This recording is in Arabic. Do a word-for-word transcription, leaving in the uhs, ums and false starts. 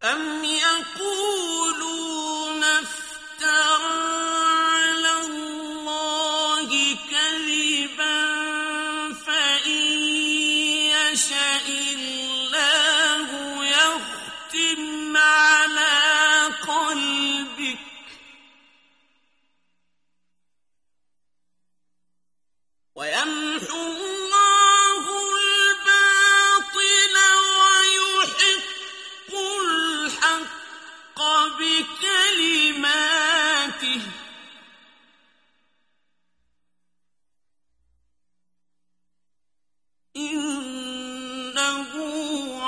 أَمْ يَقُولُونَ افْتَرَىٰ عَلَى اللَّهِ كَذِبًا فَإِن يَشَإِ اللَّهُ يَخْتِمْ عَلَىٰ قَلْبِكَ وَيَمْحُ اللَّهُ الْبَاطِلَ وَيُحِقُّ الْحَقَّ بِكَلِمَاتِهِ ۚ إِنَّهُ